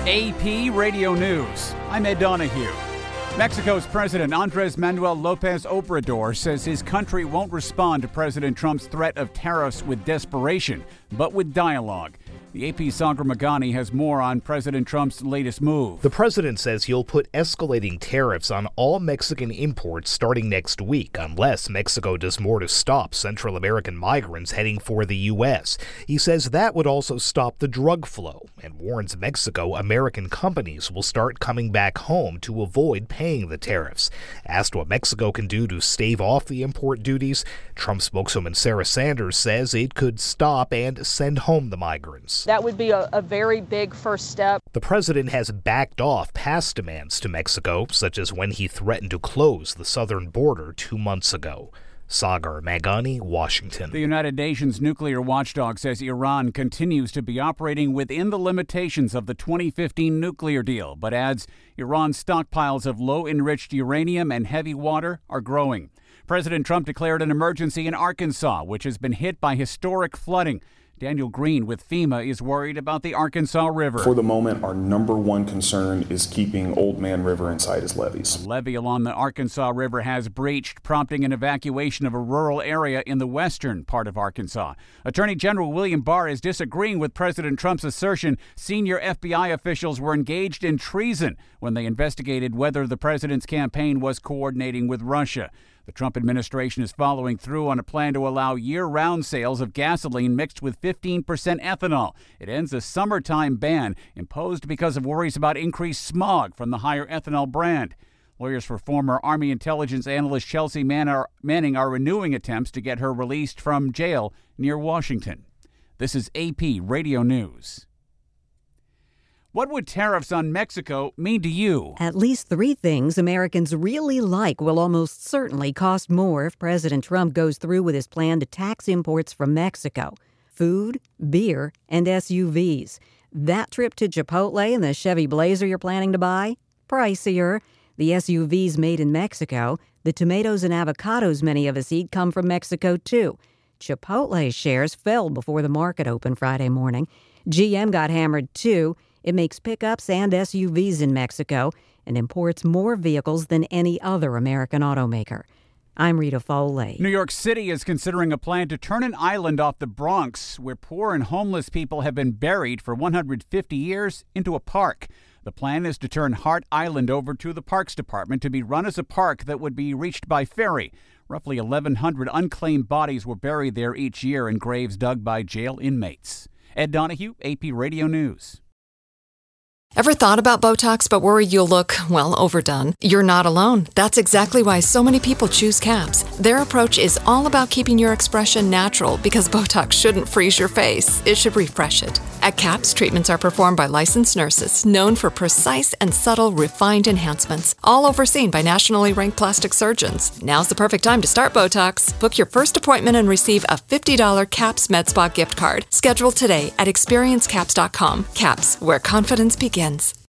AP Radio News. I'm Ed Donahue. Mexico's President Andres Manuel Lopez Obrador says his country won't respond to President Trump's threat of tariffs with desperation, but with dialogue. The AP's Sagar Meghani has more on President Trump's latest move. The president says he'll put escalating tariffs on all Mexican imports starting next week, unless Mexico does more to stop Central American migrants heading for the U.S. He says that would also stop the drug flow and warns Mexico American companies will start coming back home to avoid paying the tariffs. Asked what Mexico can do to stave off the import duties, Trump spokeswoman Sarah Sanders says it could stop and send home the migrants. That would be a very big first step. The president has backed off past demands to Mexico, such as when he threatened to close the southern border 2 months ago. Sagar Meghani, Washington. The United Nations nuclear watchdog says Iran continues to be operating within the limitations of the 2015 nuclear deal, but adds Iran's stockpiles of low-enriched uranium and heavy water are growing. President Trump declared an emergency in Arkansas, which has been hit by historic flooding. Daniel Green with FEMA is worried about the Arkansas River. For the moment, our number one concern is keeping Old Man River inside his levees. The levee along the Arkansas River has breached, prompting an evacuation of a rural area in the western part of Arkansas. Attorney General William Barr is disagreeing with President Trump's assertion senior FBI officials were engaged in treason when they investigated whether the president's campaign was coordinating with Russia. The Trump administration is following through on a plan to allow year-round sales of gasoline mixed with 15% ethanol. It ends a summertime ban imposed because of worries about increased smog from the higher ethanol brand. Lawyers for former Army intelligence analyst Chelsea Manning are renewing attempts to get her released from jail near Washington. This is AP Radio News. What would tariffs on Mexico mean to you? At least 3 things Americans really like will almost certainly cost more if President Trump goes through with his plan to tax imports from Mexico. Food, beer, and SUVs. That trip to Chipotle and the Chevy Blazer you're planning to buy? Pricier. The SUVs made in Mexico, the tomatoes and avocados many of us eat come from Mexico too. Chipotle shares fell before the market opened Friday morning. GM got hammered too. It makes pickups and SUVs in Mexico and imports more vehicles than any other American automaker. I'm Rita Foley. New York City is considering a plan to turn an island off the Bronx, where poor and homeless people have been buried for 150 years, into a park. The plan is to turn Hart Island over to the Parks Department to be run as a park that would be reached by ferry. Roughly 1,100 unclaimed bodies were buried there each year in graves dug by jail inmates. Ed Donahue, AP Radio News. Ever thought about Botox but worried you'll look, well, overdone? You're not alone. That's exactly why so many people choose CAPS. Their approach is all about keeping your expression natural because Botox shouldn't freeze your face. It should refresh it. At CAPS, treatments are performed by licensed nurses known for precise and subtle refined enhancements, all overseen by nationally ranked plastic surgeons. Now's the perfect time to start Botox. Book your first appointment and receive a $50 CAPS MedSpa gift card. Schedule today at experiencecaps.com. CAPS, where confidence begins.